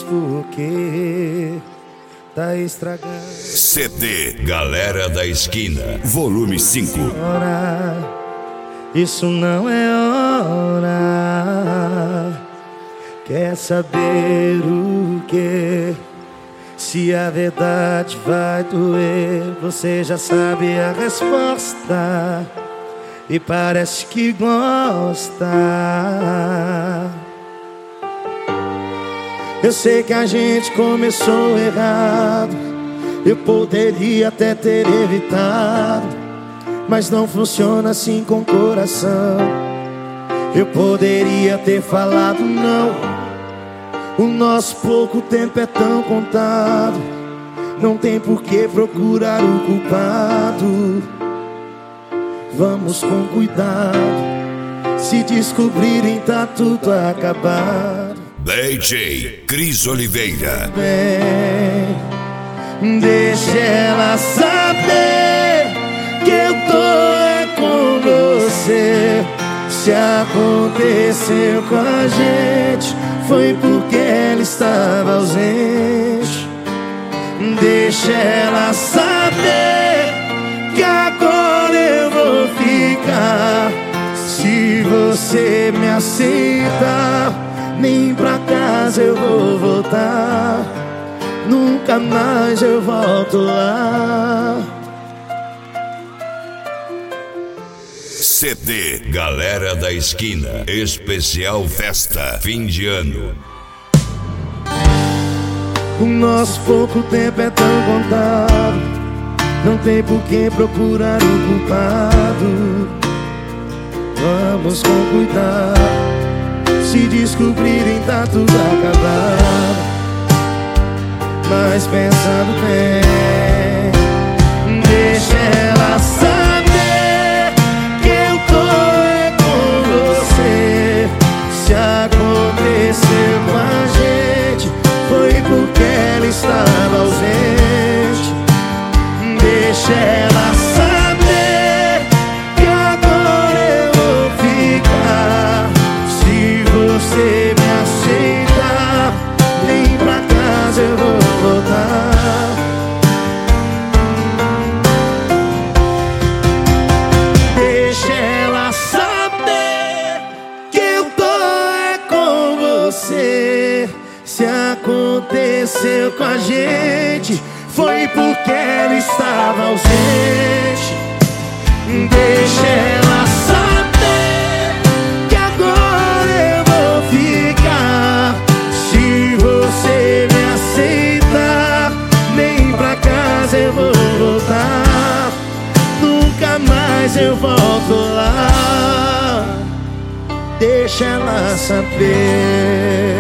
fez porque tá estragando. CD Galera da Esquina, volume 5. Hora, isso não é hora. Quer saber o que? Se a verdade vai doer, você já sabe a resposta e parece que gosta. Eu sei que a gente começou errado, eu poderia até ter evitado, mas não funciona assim com o coração. Eu poderia ter falado não. O nosso pouco tempo é tão contado, não tem por que procurar o culpado. Vamos com cuidado, se descobrirem tá tudo acabado. DJ Cris Oliveira. Bem, deixa ela saber que eu tô com você. Se aconteceu com a gente, foi porque ela estava ausente. Deixa ela saber que agora eu vou ficar. Se você me aceita, nem pra casa eu vou voltar. Nunca mais eu volto lá. CD Galera da Esquina, especial festa, fim de ano. O nosso pouco tempo é tão contado, não tem por que procurar o culpado. Vamos com cuidado, se descobrirem tá tudo acabado. Mas pensando bem, deixa ela saber que eu tô com você. Se aconteceu com a gente, foi porque ela estava ausente. Deixa ela saber que agora eu vou ficar. Se você me aceitar, nem pra casa eu vou voltar. Deixa ela saber que eu tô com você. Se aconteceu com a gente, foi porque ela estava ausente. Deixa ela saber que agora eu vou ficar. Se você me aceitar, nem pra casa eu vou voltar. Nunca mais eu volto lá. Deixa ela saber.